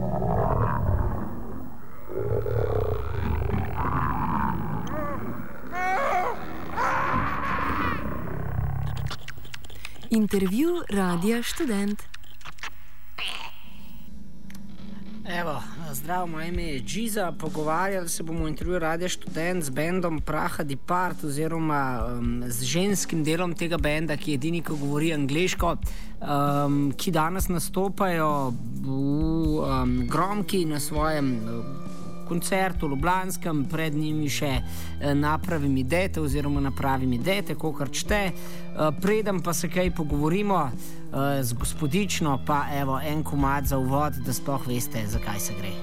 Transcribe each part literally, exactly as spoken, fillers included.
Intervju Radia Študent. Evo, zdravo, moje ime je Džiza. Pogovarjali se bomo v intervjuju Radia Študent z bendom Praha Depart oziroma um, z ženskim delom tega benda, ki je edini, ki govori angleško, um, ki danes nastopajo v um, Gromki na svojem um, koncertu v Ljubljanskem, pred njimi še eh, Napravim idete oziroma Napravim idete, kokar čte. Eh, preden pa se kaj pogovorimo eh, z gospodično, pa evo en komad za uvod, da sploh veste, zakaj se gre.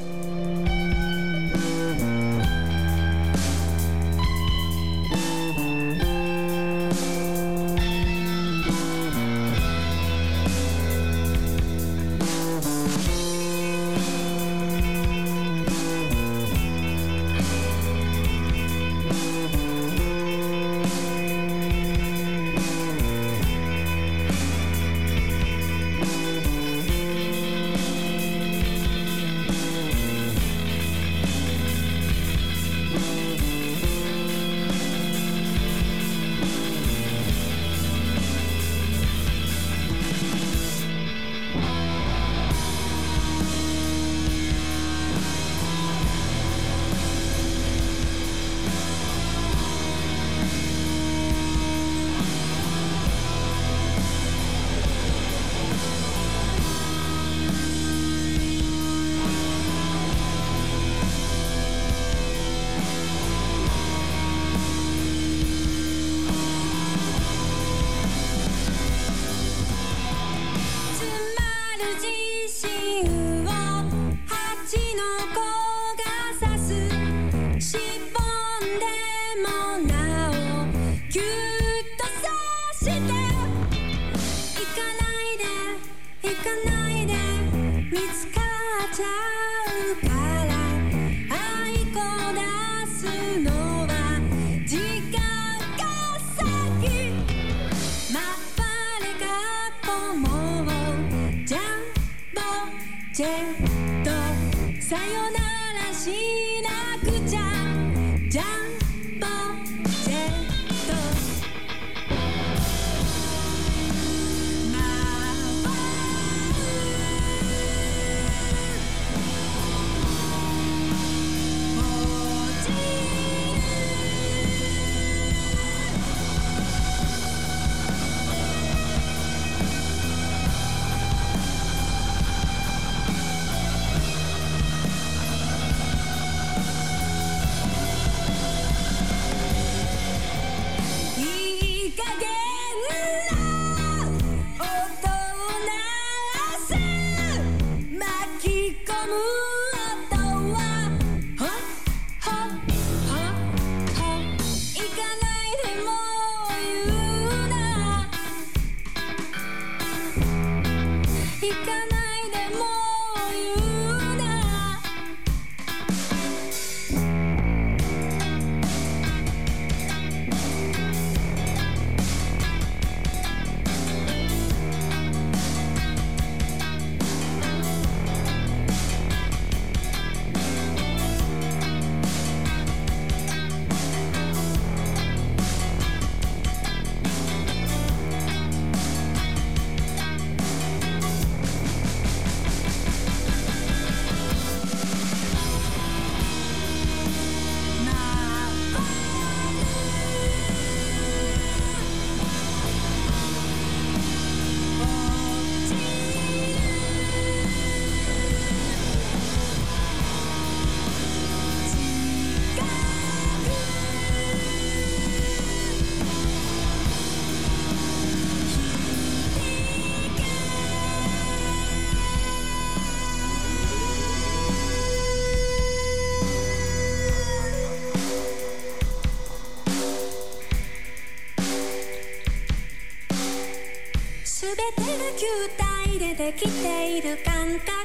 できている感覚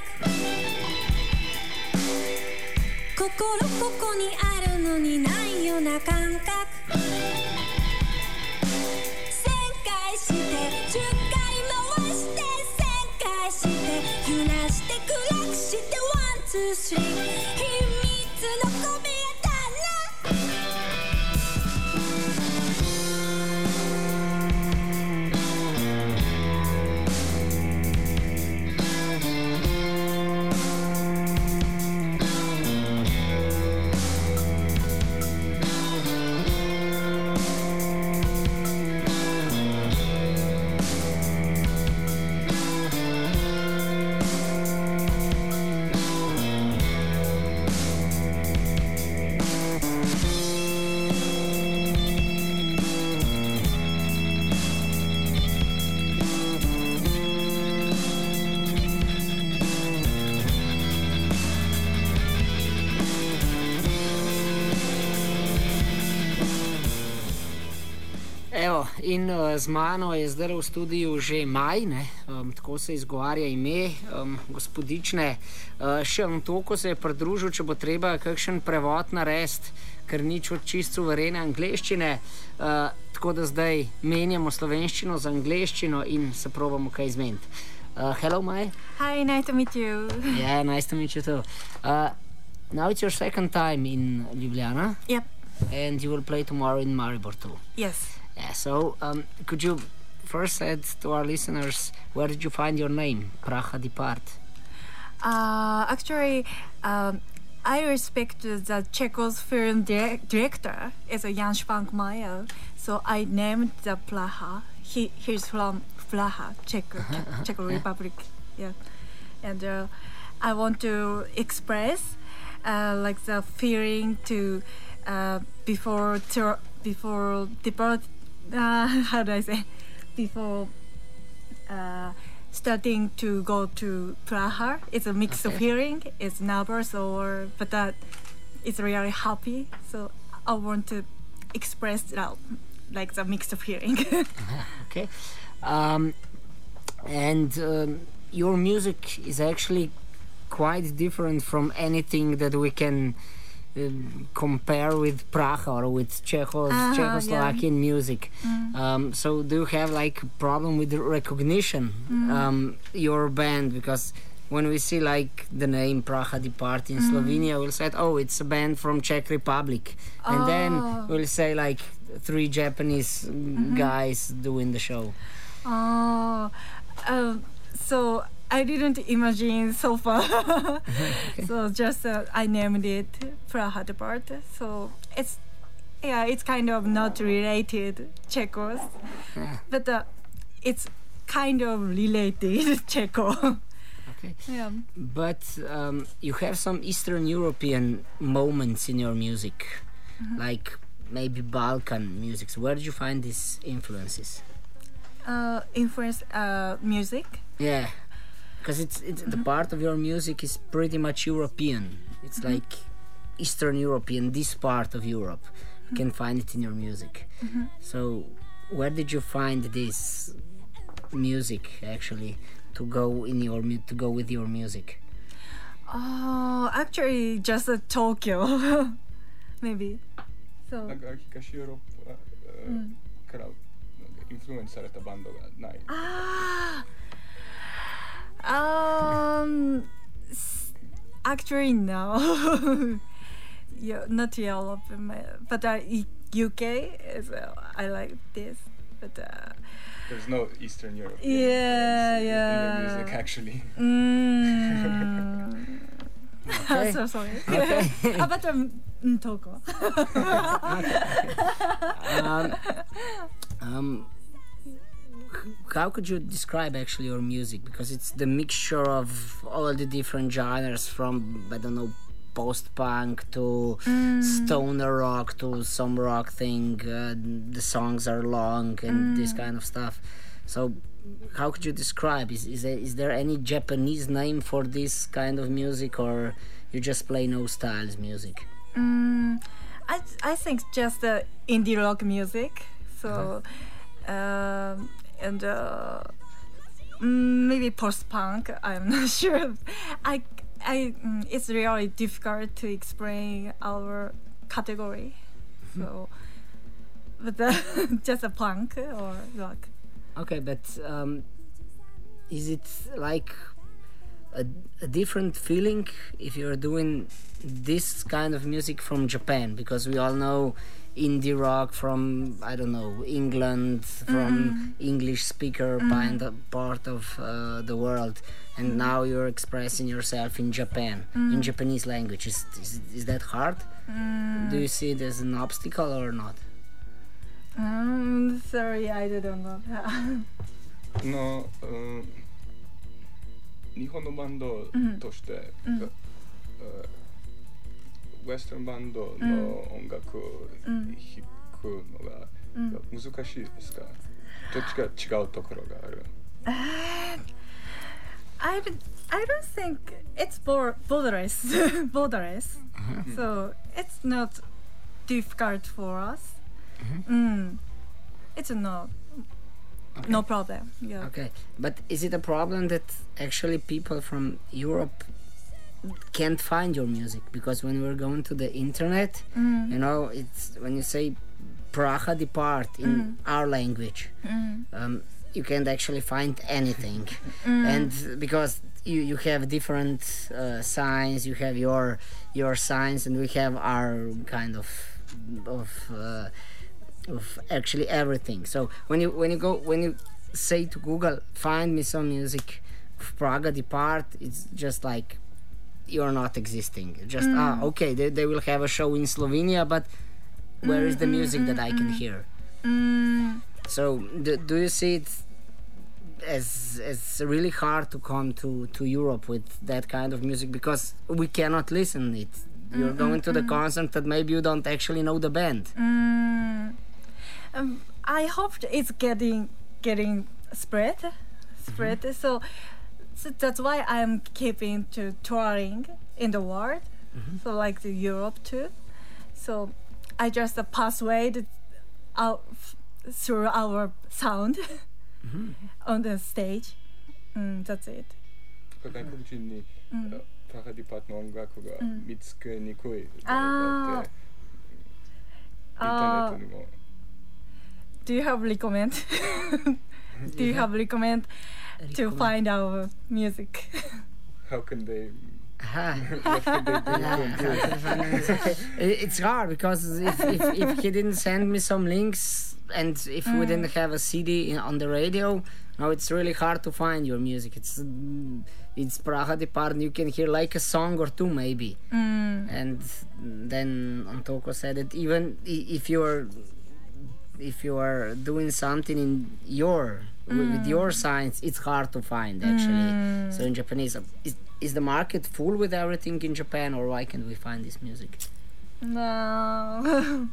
心ここにあるのにないような感覚旋回してじゅっかい回して旋回して揺らして暗くしてツースリー秘密の小部屋だ Evo, in uh, z mano je zdaj v studiu že Maj, ne? Um, tako se izgovarja ime um, gospodične. Uh, še on toliko se je pridružil, če bo treba kakšen prevod narediti, ker nič od čist suverene angleščine. Uh, tako da zdaj menjamo slovenščino z angleščino in se probamo kaj izmeniti. Uh, hello, Maj. Hi, nice to meet you. Yeah, nice to meet you too. Uh, now it's your second time in Ljubljana. Yep. And you will play tomorrow in Maribor too. Yes. Yeah, so um, could you first say to our listeners, where did you find your name, Praha Depart? Uh, actually, um, I respect the Czechos film direct- director is a Jan Švankmajer, so I named the Praha. He he's from Praha, Czech Czech, Czech Republic. Yeah, and uh, I want to express uh, like the feeling to uh, before to before depart. Uh, how do I say? Before uh, starting to go to Praha, it's a mix Okay. of feeling. It's nervous or but that it's really happy. So I want to express that, like the mix of feeling. Okay. Um, and um, your music is actually quite different from anything that we can um, compare with Praha or with Czechos, Uh-huh, Czechoslovakian music. Mm. Um, so do you have like a problem with the recognition Mm. um, your band? Because when we see like the name Praha Depart in Mm. Slovenia, we'll say, oh, it's a band from Czech Republic. And then Oh. we'll say like three Japanese Mm-hmm. guys doing the show. Oh, um, so I didn't imagine so far. So just uh, I named it Praha Depart. So it's yeah, it's kind of not related Czechos, Yeah. but uh, it's kind of related Czecho. Okay. Yeah. But um, you have some Eastern European moments in your music, like maybe Balkan music. So where did you find these influences? Uh, influence uh, music. Yeah, because it's, it's the part of your music is pretty much European. It's like Eastern European, this part of Europe. You can find it in your music. So where did you find this music actually to go in your mu- to go with your music? Oh, actually, just uh, Tokyo, maybe. So. なんか東ヨーロッパからインフルエンスされたバンドがない。 Ah, um, s- actually no. Yeah, not Europe, but uh, E- U K is uh, I like this, but uh, There's no Eastern Europe Yeah, in yeah. your music actually. mm, Okay. so sorry. Okay. Ah, but um, mm, Tokyo. um, um, how could you describe actually your music? Because it's the mixture of all the different genres, from I don't know, post-punk to stoner rock to some rock thing. Uh, the songs are long and this kind of stuff. So how could you describe? Is is there, is there any Japanese name for this kind of music, or you just play no styles music? Mm, I I think just uh, indie rock music. So, um, and uh, mm, maybe post punk. I'm not sure. I I mm, it's really difficult to explain our category. So, but uh, just a punk or rock. Okay, but um, is it like a, a different feeling if you're doing this kind of music from Japan, because we all know indie rock from, I don't know, England, from English speaker kind of part of uh, the world, and now you're expressing yourself in Japan, in Japanese language. Is, is, is that hard? Do you see it as an obstacle or not? Um, sorry, I don't know. の、うん、日本のバンドとして、うん、ウェスタンバンドの音楽を弾くのが難しいですか？どっちか違うところがある？ I, I don't think it's bor- borderless, borderless. So it's not difficult for us. Mm. It's no, Okay. no problem. Yeah. Okay, but is it a problem that actually people from Europe can't find your music? Because when we're going to the internet, you know, it's when you say Praha Depart in our language, um, you can't actually find anything. And because you, you have different uh, signs, you have your your signs, and we have our kind of of uh, of actually everything. So when you when you go when you say to Google, find me some music of Praha Depart, it's just like you're not existing. Just ah okay, they, they will have a show in Slovenia, but where is the music that I can hear? So do, do you see it as as really hard to come to, to Europe with that kind of music, because we cannot listen it? You're going to the concert that maybe you don't actually know the band. Mm. Um, I hope it's getting getting spread, spread. Mm-hmm. So, so that's why I'm keeping to touring in the world. Mm-hmm. So like the Europe too. So I just uh, persuade out through our sound mm-hmm. on the stage. Mm, that's it. 外国人に、プラハディパートの音楽が見つけにくいとかって、インターネットにも。 Do you have recommend? Do you have recommend to find our music? How can they? Ah. What can they do to improve? It's hard because if, if, if he didn't send me some links, and if we didn't have a C D in, on the radio, now it's really hard to find your music. It's it's Praha Depart, you can hear like a song or two maybe. Mm. And then Antoko said that even if you're if you are doing something in your mm. with your signs, it's hard to find actually. Mm. So in Japanese, is, is the market full with everything in Japan, or why can't we find this music? No.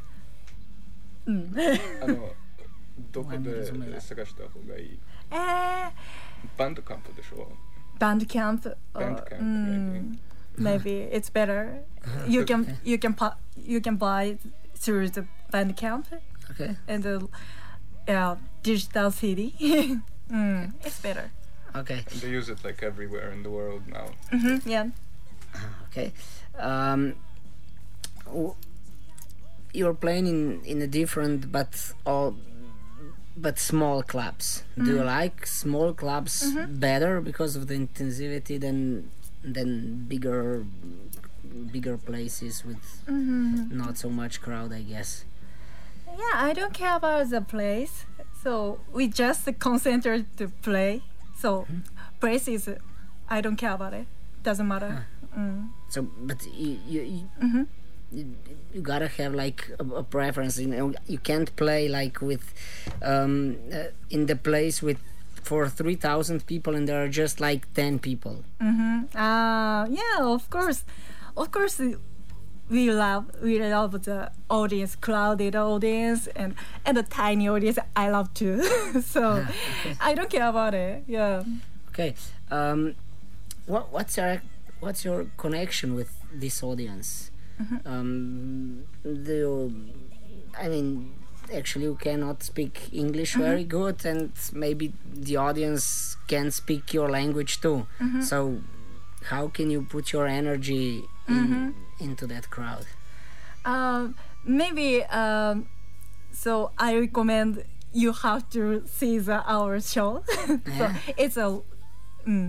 あのどこで探した方がいい？ えー、 バンドキャンプでしょ？ バンドキャンプ。 バンドキャンプ Mm, maybe it's better. You can you can pu- you can buy through the band camp. Okay. And the yeah, digital C D. mm, it's better. Okay. They use it like everywhere in the world now. Mm-hmm, yeah. Okay. Um, w- you're playing in, in a different but all but small clubs. Mm-hmm. Do you like small clubs mm-hmm. better because of the intensity than than bigger bigger places with mm-hmm. not so much crowd, I guess? Yeah, I don't care about the place. So we just concentrate to play. So mm-hmm. place is, I don't care about it. Doesn't matter. Huh. Mm. So, but you you, you, mm-hmm. you you gotta have like a, a preference. You know, you can't play like with um, uh, in the place with for three thousand people and there are just like ten people. Mm-hmm. Uh, yeah, of course, of course. We love we love the audience, crowded audience, and and the tiny audience. I love too. So okay. I don't care about it. Yeah. Okay. Um, what what's your what's your connection with this audience? Mm-hmm. Um, do you, I mean, actually you cannot speak English mm-hmm. very good, and maybe the audience can speak your language too. Mm-hmm. So how can you put your energy in, mm-hmm. into that crowd? Um, maybe um, so I recommend you have to see the our show. So yeah. it's a mm,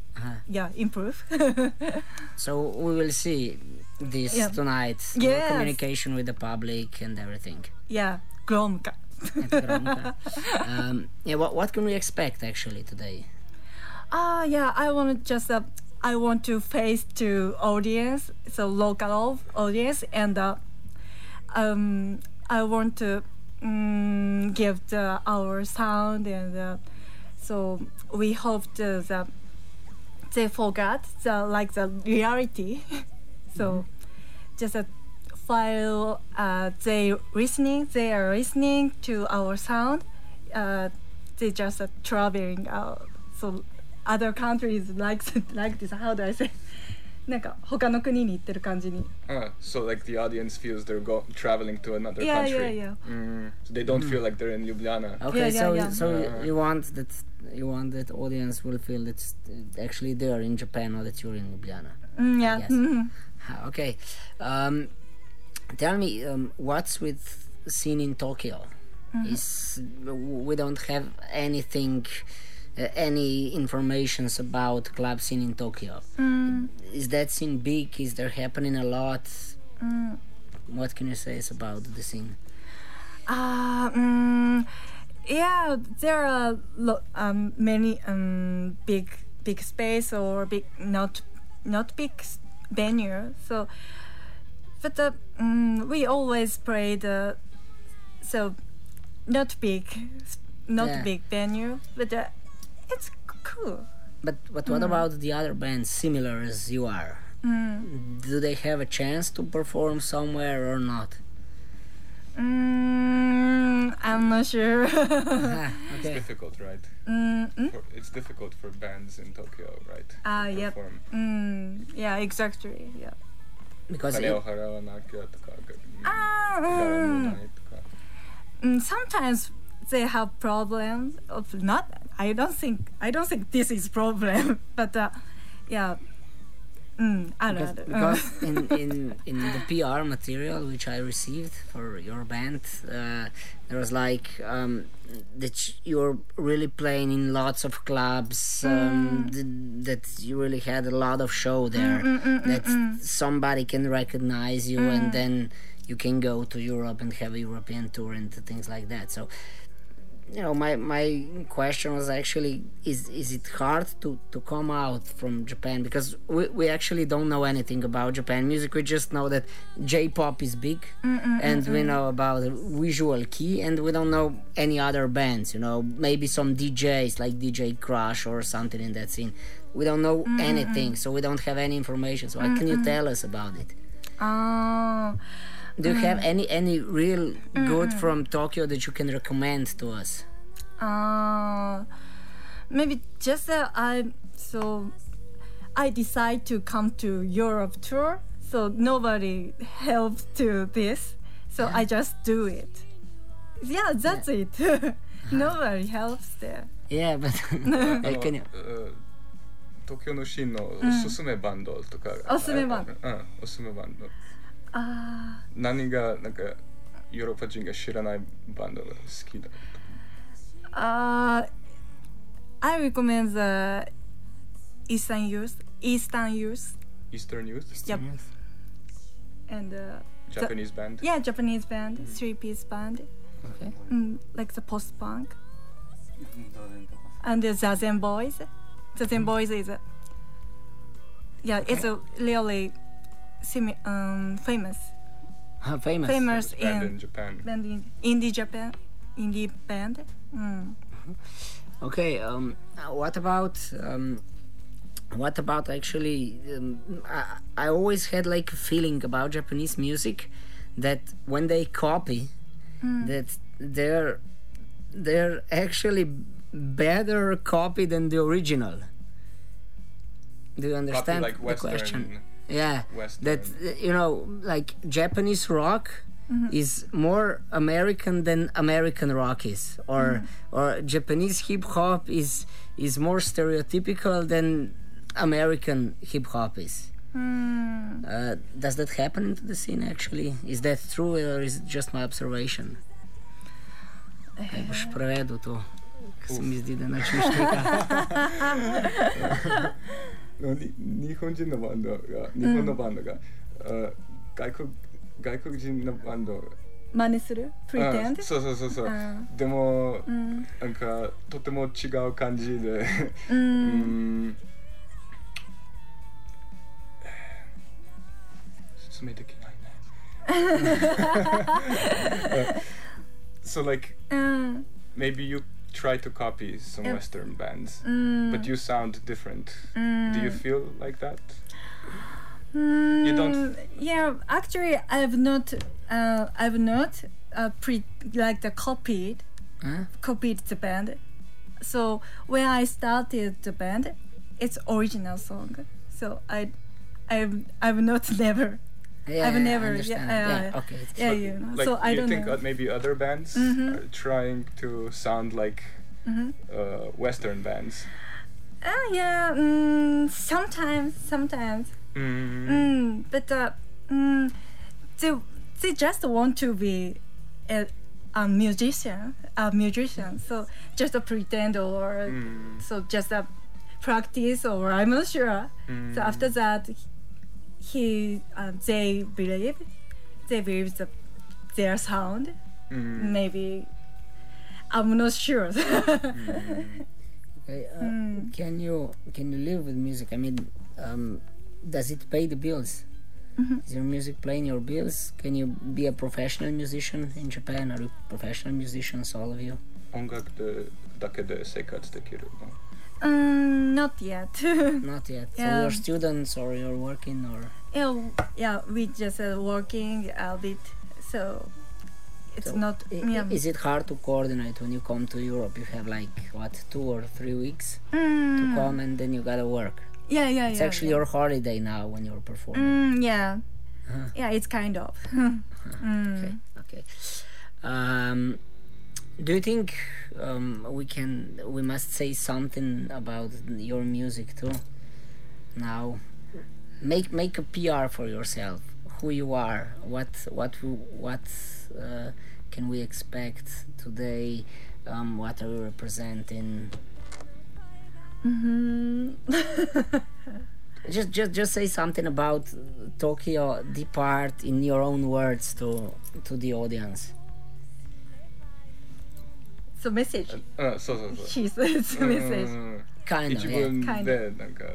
Uh-huh. yeah, improve. So we will see this Yeah. tonight. Your Yes. communication with the public and everything. yeah, Gromka. At Gronka. um, yeah, what, what can we expect actually today? Ah, yeah, I want to just uh, I want to face to audience, so local audience, and uh, um, I want to um, give the our sound, and uh, so we hope the, the they forgot the like the reality. So just a while uh, they listening, they are listening to our sound. Uh, they just uh, traveling out. So other countries like like this. How do I say? なんか他の国に行ってる感じに。 Ah, so like the audience feels they're go traveling to another Yeah, country. yeah, yeah. Mm, so they don't feel like they're in Ljubljana. Okay, yeah, so yeah. so Uh, you want that you want that audience will feel that actually they are in Japan or that you're in Ljubljana. Mm, yeah. Yes. Mhm. Ah, okay, um, tell me um, what's with scene in Tokyo? Is we don't have anything, uh, any informations about club scene in Tokyo. Mm, Is that scene big? Is there happening a lot? mm. What can you say about the scene? Uh, mm, yeah, there are lo- um, many um, big big space or big not not big s- venue. So, but uh, mm, we always play the so not big, s- not Yeah. big venue, but uh, it's c- cool. But but what about the other bands similar as you are? Mm. Do they have a chance to perform somewhere or not? Mm, I'm not sure. Ah, It's okay. difficult, right? mm, mm? For, it's difficult for bands in Tokyo, right? Ah, to yep. perform. Mm, yeah, exactly. Yeah. Because it, 金を払わなきゃとか、 Ah, 誰も mm. いないとか。 Mm, sometimes they have problems of not I don't think I don't think this is problem but uh, yeah mm, あるあ because, る because in, in in the P R material which I received for your band, uh, there was like um, that you're really playing in lots of clubs, um, th- that you really had a lot of show there, that somebody can recognize you and then you can go to Europe and have a European tour and things like that. So, you know, my my question was actually, is is it hard to to come out from Japan? Because we, we actually don't know anything about Japan music. We just know that J-pop is big, and we know about Visual Kei, and we don't know any other bands. You know, maybe some D Js like D J Crush or something in that scene. We don't know anything, so we don't have any information. So, what can you tell us about it? Ah, Do you have any any real good from Tokyo that you can recommend to us? ah, maybe just uh, I so I decide to come to Europe tour so nobody helped to this so I just do it yeah that's it nobody helps there Yeah, but あ uh, の can you? う東京のシーンのおすすめバンドとか、 おすすめバンドうん、おすすめバンド。 あ何がなんかヨーロッパ人が知らないバンドが好きだ。 Uh, I recommend the Eastern Youth, Eastern Youth, Eastern Youth? yep, and uh, Japanese band? yeah, Japanese band, three-piece band, Okay. mm, like the post-punk, and the Zazen Boys. Zazen Boys is, a, yeah, it's a really semi- um, famous, Uh, famous. famous Band in in Japan. band in indie Japan, indie band. Mm. Okay. Um, uh, what about um, what about actually? Um, I, I always had like a feeling about Japanese music that when they copy, that they're they're actually better copy than the original. Do you Copy understand like the Western. question? Yeah, Western. that uh, you know, like Japanese rock is more American than American rock is, or or Japanese hip hop is is more stereotypical than American hip hop is. Mm. Uh, does that happen into the scene actually? Is that true or is it just my observation? Как бы ж преведу то. Ker se mi zdi, da nič ne štika. のに日本人のバンドが日本のバンドが、あ外国外国人のバンド真似する pretend あそうそうそうそう、 あでも、 うん、 なんかとても違う感じでうん、 うん説明できないねSo like、 うん、 maybe you try to copy some Yeah. Western bands、 うん、 but you sound different、 うん、 Do you feel like that? Mm, You don't- Yeah, actually, I've not, uh, I've not uh, pre like the copied, Huh? copied the band. So when I started the band, it's original song. So I, I've, I've not never, Yeah, I've I never, understand. yeah, Yeah, yeah, okay. yeah, But, you know. like, so I you don't think know. uh, maybe other bands Mhm. are trying to sound like Mhm. uh, Western bands? Ah, yeah. Mm, sometimes, sometimes. Mm. Mm, but uh, mm, they they just want to be a, a musician, a musician. So just a pretend or Mm. so just a practice or I'm not sure. Mm. So after that, he uh, they believe they believe the, their sound. Mm. Maybe I'm not sure. Mm. Okay, uh, Mm. Can you can you live with music? I mean, um, does it pay the bills? Mhm. Is your music paying your bills? Can you be a professional musician in Japan? Are you professional musicians, all of you? 音楽でだけで生活できるの um, not yet. Not yet. So Yeah. you're students or you're working or Yeah, yeah, we just uh, working a bit, so it's So, not. I- Yeah. Is it hard to coordinate when you come to Europe? You have like what two or three weeks to Mm. come, and then you gotta work. Yeah, yeah, It's yeah. actually yeah. your holiday now when you're performing. Mm, yeah, Uh-huh. yeah, it's kind of. mm. Okay, okay. Um, do you think um, we can? We must say something about your music too. Now, make make a P R for yourself. Who you are? What what w- what uh, can we expect today? Um, what are you representing? Hmm. Just just just say something about Tokyo Depart in your own words to to the audience. So message. うんそうそうそう She says うん message. Kind of, 一 yeah. 文 Kind でなんか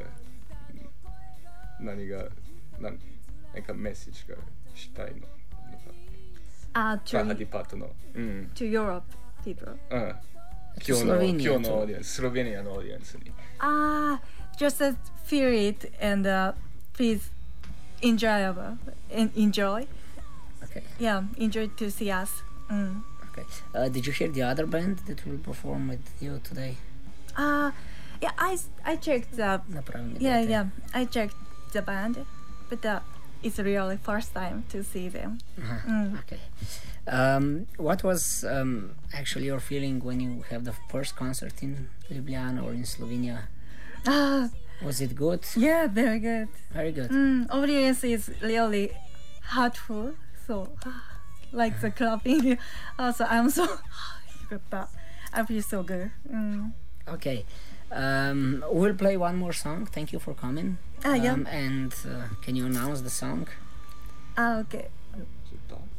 何がなんなんかメッセージがしたいのなんか Uh, プラハ to ディパートのうん to Europe people. うん今日の Slovenia 今日のオーディエンススロベニアのオーディエンスに Ah, just uh, feel it and uh, please enjoyable and enjoy. Okay. Yeah, enjoy to see us. Mm. Okay. Uh, did you hear the other band that will perform with you today? Uh, yeah, I I checked the Направо yeah идете. yeah I checked the band, but uh, it's really first time to see them. Uh-huh. Mm. Okay. Um, what was um, actually your feeling when you have the first concert in Ljubljana or in Slovenia? Ah, Was it good? yeah, very good. Very good. Mm, audience is really heartful, so like the clapping. Also, I'm so I feel so good. Mm. Okay. Um, we'll play one more song. Thank you for coming. Ah, yeah. Um, and uh, can you announce the song? Ah, okay. ちょっと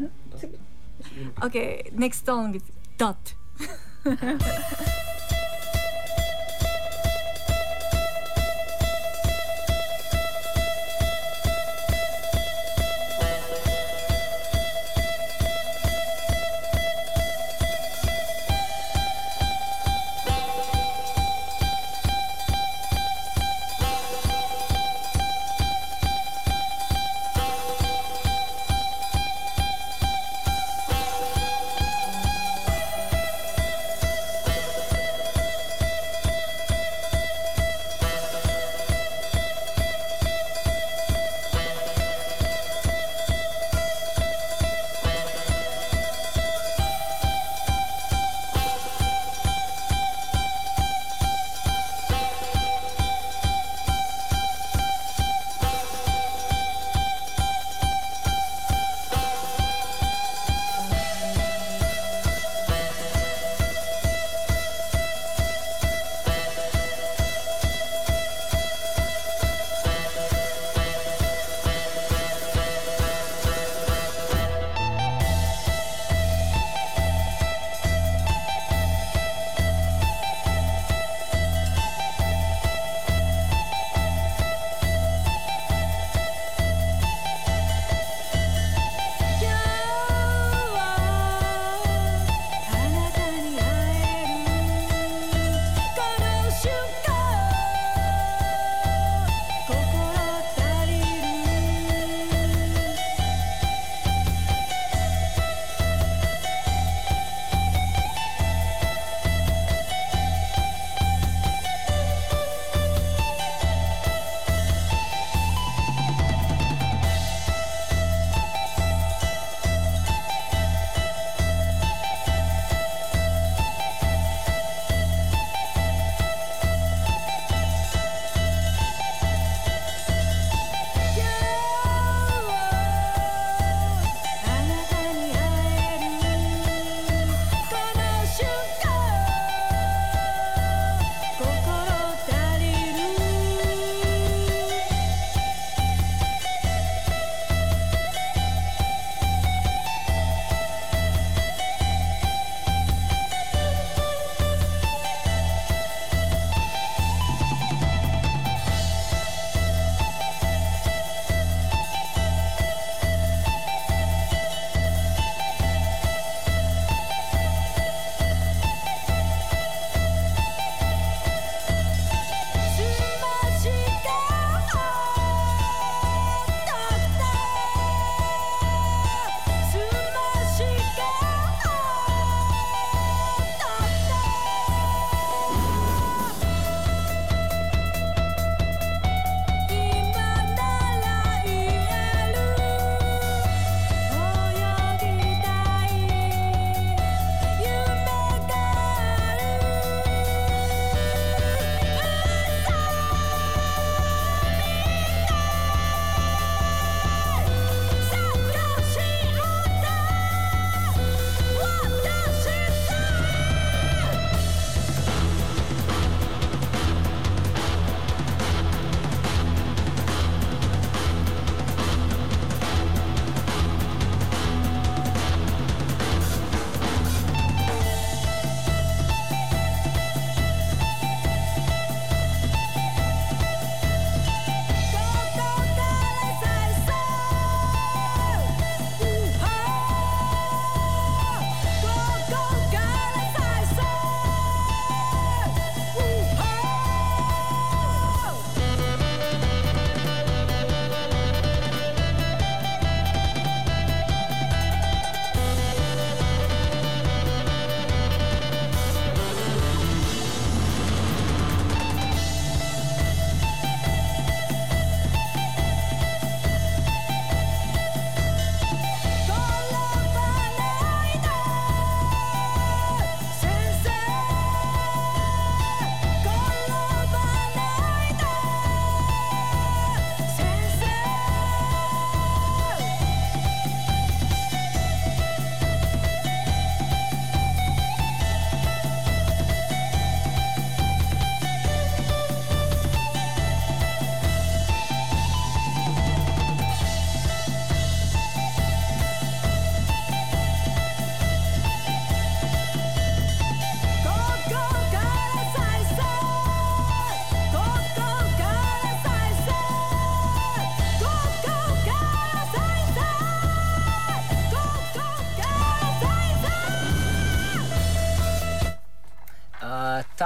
Okay, next song is Dot.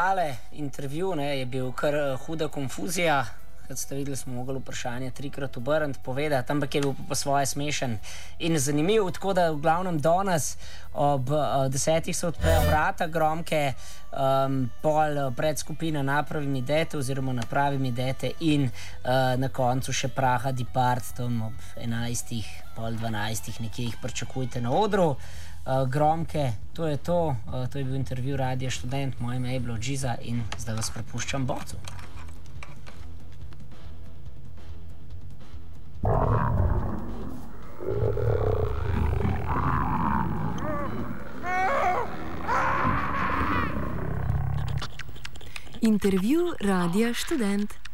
tale intervju, ne, je bil kar huda konfuzija. Kot ste videli, smo mogli vprašanje trikrat obrniti, povedati, ampak je bil pa svoje smešen in zanimiv. Tako da v glavnem danes ob uh, desetih se odprejo vrata Gromke, um, pol predskupina Napravim idete oziroma Napravim idete in uh, na koncu še Praha Depart, tam ob enajstih, pol dvanajstih nekje jih pričakujte na odru. Uh, Gromke, to je to, uh, to je bil intervju Radia Študent, moje ime je bilo Giza in zdaj vas prepuščam bocu. Intervju Radia Študent.